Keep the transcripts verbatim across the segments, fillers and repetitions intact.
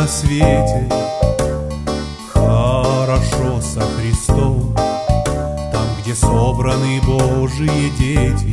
свете. Хорошо со Христом, там, где собраны Божьи дети.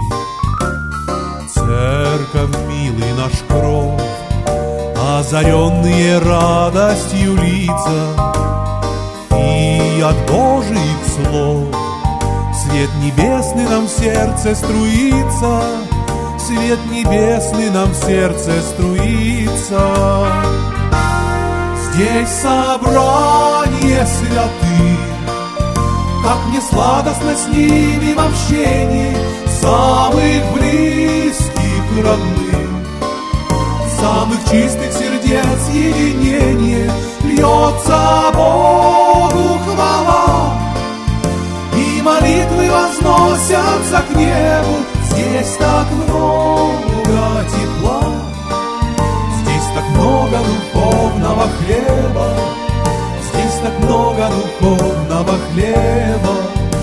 Церковь, милый наш кров, озаренные радостью лица, и от Божьих слов свет небесный нам в сердце струится, свет небесный нам в сердце струится. Здесь собрание святых, как мне сладостно с ними в общении, самых близких и родных, самых чистых сердец единение. Льется Богу хвала, и молитвы возносятся к небу. Здесь так много тепла, здесь так много духовного хлеба, здесь так много духовного хлеба.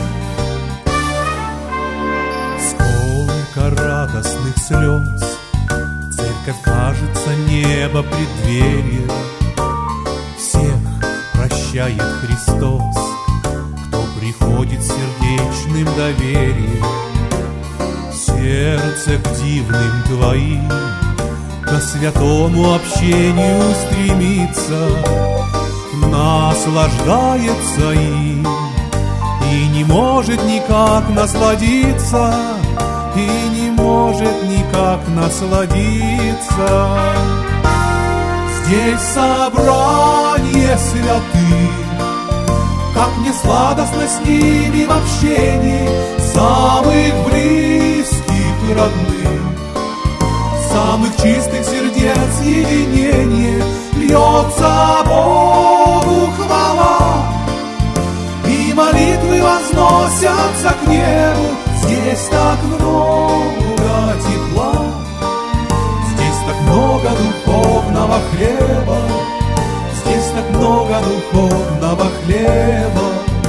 Сколько радостных слез, церковь, кажется, небо преддверие. Всех прощает Христос, кто приходит с сердечным доверием. Сердце к дивным Твоим, ко святому общению стремится, наслаждается им и не может никак насладиться, и не может никак насладиться. Здесь собрание святых, как мне сладостно с ними в общении, самых близких и родных, самых чистых сердец единение. Льется Богу хвала, и молитвы возносятся к небу. Здесь так много тепла, здесь так много духовного хлеба, здесь так много духовного хлеба.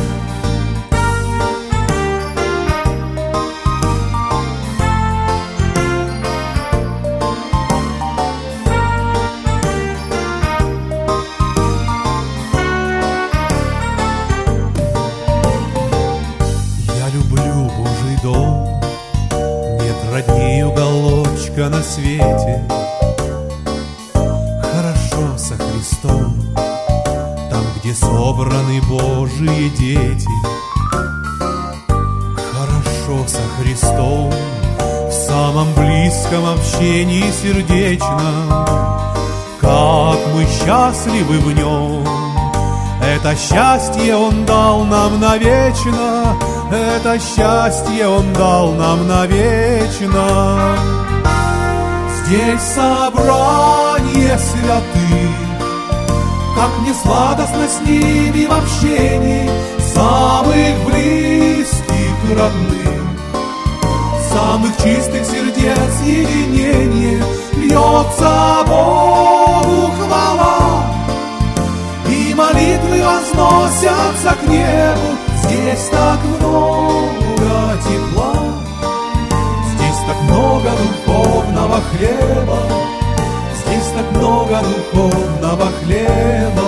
Родней уголочка на свете. Хорошо со Христом, там, где собраны Божьи дети. Хорошо со Христом, в самом близком общении сердечном. Как мы счастливы в Нем, это счастье Он дал нам навечно, это счастье Он дал нам навечно. Здесь собрание святых, как мне сладостно с ними в общении, самых близких и родных, самых чистых сердец единение. Льется Богу хвала, и молитвы возносятся к небу. Здесь так много тепла, здесь так много духовного хлеба, здесь так много духовного хлеба.